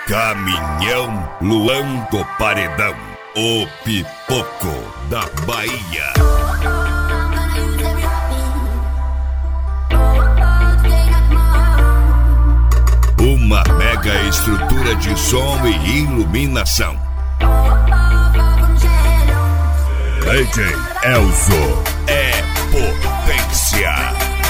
Caminhão Luan do Paredão, o pipoco da Bahia. Uma mega estrutura de som e iluminação. DJ Elzo é potência.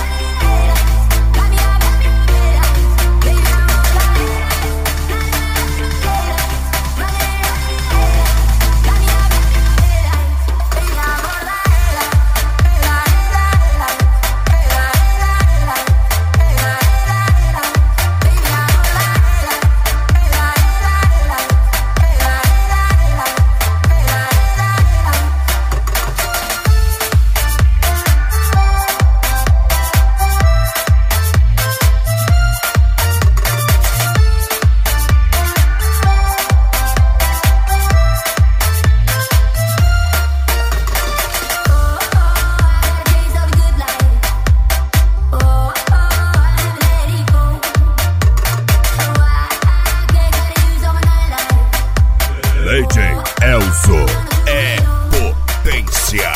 DJ Elzo é potência.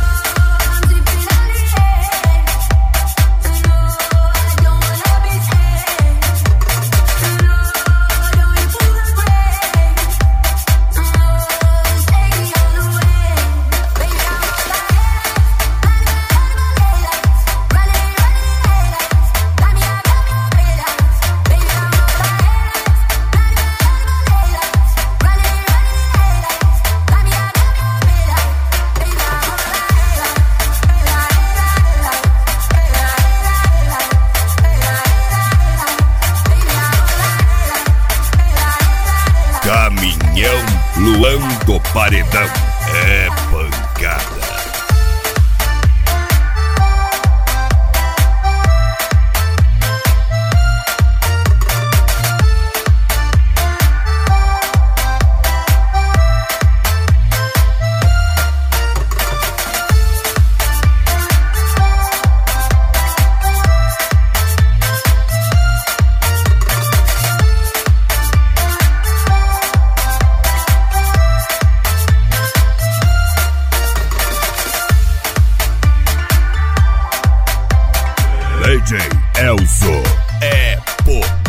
Caminhão Luan do Paredão é pancada. DJ Elzo é potência.